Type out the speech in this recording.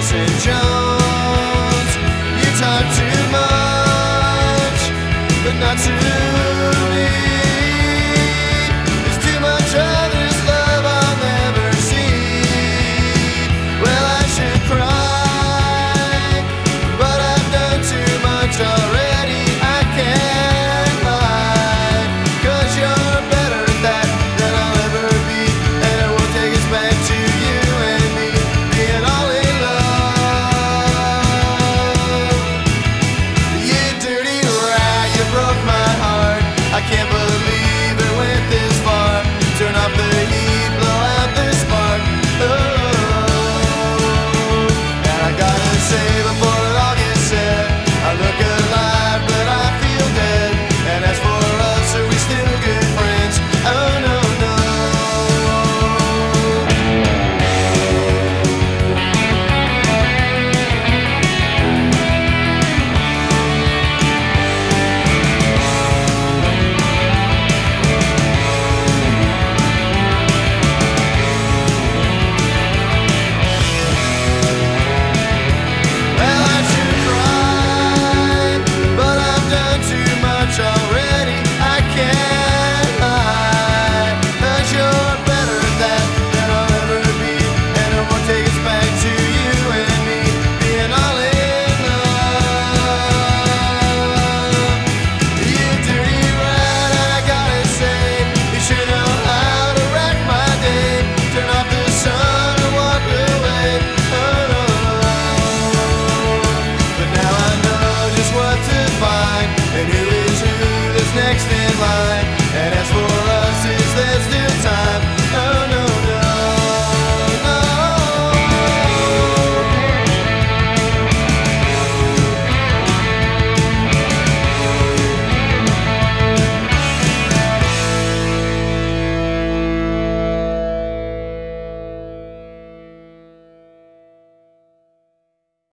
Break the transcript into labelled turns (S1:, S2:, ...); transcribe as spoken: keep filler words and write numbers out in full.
S1: Jason Jones. You talk too much, but not to me. There's too much of this love I'll never see. Well, I should cry, but I've done too much already. I can't lie, 'cause you're better at that than I'll ever be. And it won't take us back to you and me being all in love. You dirty rat, you broke my heart. I can't believe it went this far. Turn off the heat, blow out the spark. Oh, and I gotta say before it all gets said, I look alive but I feel dead. And as for us, are we still good friends? Oh no, no. Well, I should cry, but I've done too much already. I can't lie, 'cause you're better at that than I'll ever be. And it won't take us back to you and me being all in love. You dirty rat, I gotta say, you sure know how to wreck my day. Turn off the sun and walk away. Oh no. But now I know just what to find, and who is who that's next in line. And as for